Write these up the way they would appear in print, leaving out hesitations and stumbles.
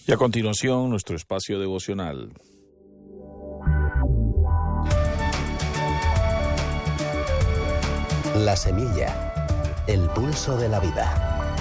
Y a continuación, nuestro espacio devocional. La semilla, el pulso de la vida.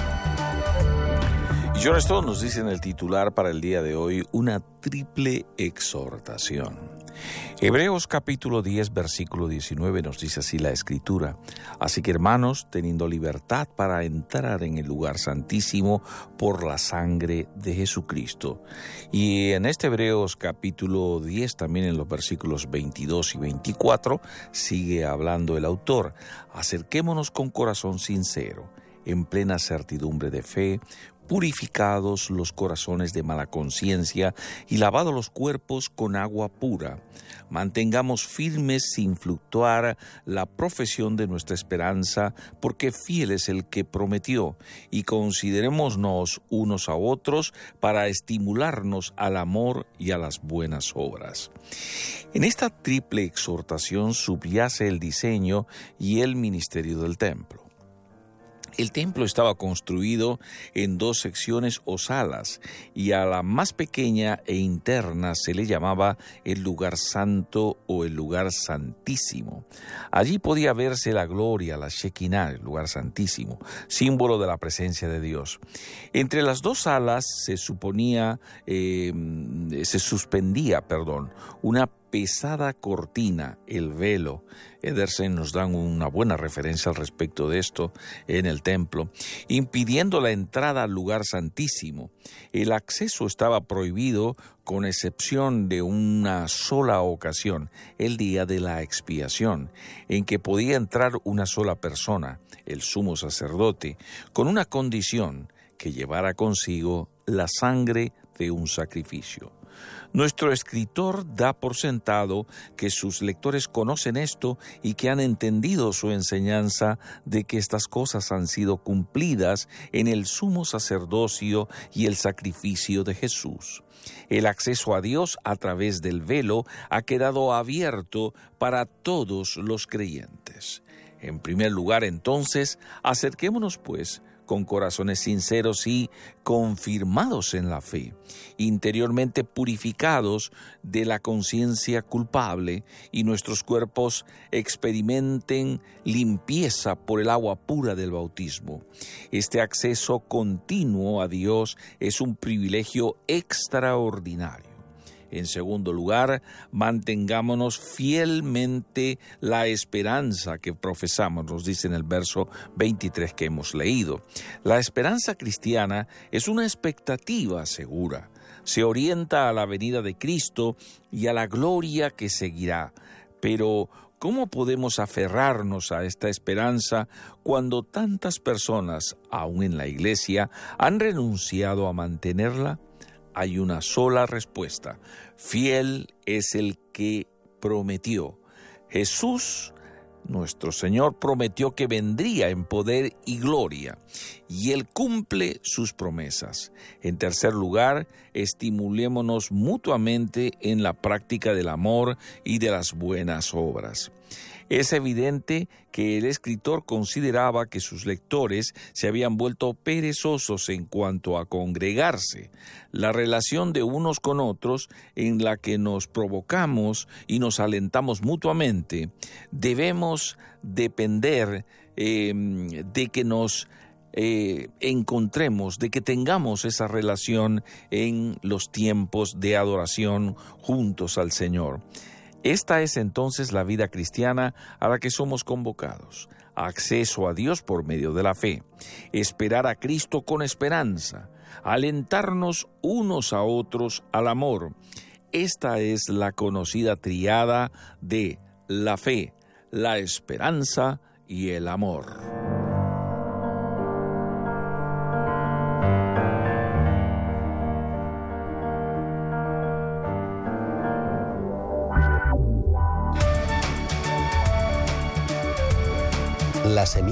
Y John Stott nos dice en el titular para el día de hoy una triple exhortación. Hebreos capítulo 10, versículo 19 nos dice así la Escritura: así que, hermanos, teniendo libertad para entrar en el lugar santísimo por la sangre de Jesucristo. Y en este Hebreos capítulo 10, también en los versículos 22 y 24, sigue hablando el autor: acerquémonos con corazón sincero, en plena certidumbre de fe, purificados los corazones de mala conciencia y lavados los cuerpos con agua pura. Mantengamos firmes sin fluctuar la profesión de nuestra esperanza, porque fiel es el que prometió, y considerémonos unos a otros para estimularnos al amor y a las buenas obras. En esta triple exhortación subyace el diseño y el ministerio del templo. El templo estaba construido en dos secciones o salas, y a la más pequeña e interna se le llamaba el lugar santo o el lugar santísimo. Allí podía verse la gloria, la Shekinah, el lugar santísimo, símbolo de la presencia de Dios. Entre las dos salas se suspendía una pesada cortina, el velo. Ederson nos dan una buena referencia al respecto de esto en el templo, impidiendo la entrada al lugar santísimo. El acceso estaba prohibido con excepción de una sola ocasión, el día de la expiación, en que podía entrar una sola persona, el sumo sacerdote, con una condición: que llevara consigo la sangre de un sacrificio. Nuestro escritor da por sentado que sus lectores conocen esto y que han entendido su enseñanza de que estas cosas han sido cumplidas en el sumo sacerdocio y el sacrificio de Jesús. El acceso a Dios a través del velo ha quedado abierto para todos los creyentes. En primer lugar, entonces, acerquémonos, pues, con corazones sinceros y confirmados en la fe, interiormente purificados de la conciencia culpable, y nuestros cuerpos experimenten limpieza por el agua pura del bautismo. Este acceso continuo a Dios es un privilegio extraordinario. En segundo lugar, mantengámonos fielmente la esperanza que profesamos, nos dice en el verso 23 que hemos leído. La esperanza cristiana es una expectativa segura. Se orienta a la venida de Cristo y a la gloria que seguirá. Pero, ¿cómo podemos aferrarnos a esta esperanza cuando tantas personas, aún en la iglesia, han renunciado a mantenerla? Hay una sola respuesta: fiel es el que prometió. Jesús, nuestro Señor, prometió que vendría en poder y gloria, y Él cumple sus promesas. En tercer lugar, estimulémonos mutuamente en la práctica del amor y de las buenas obras. Es evidente que el escritor consideraba que sus lectores se habían vuelto perezosos en cuanto a congregarse. La relación de unos con otros, en la que nos provocamos y nos alentamos mutuamente, debemos depender de que nos encontremos, de que tengamos esa relación en los tiempos de adoración juntos al Señor. Esta es entonces la vida cristiana a la que somos convocados: acceso a Dios por medio de la fe, esperar a Cristo con esperanza, alentarnos unos a otros al amor. Esta es la conocida tríada de la fe, la esperanza y el amor. La semilla.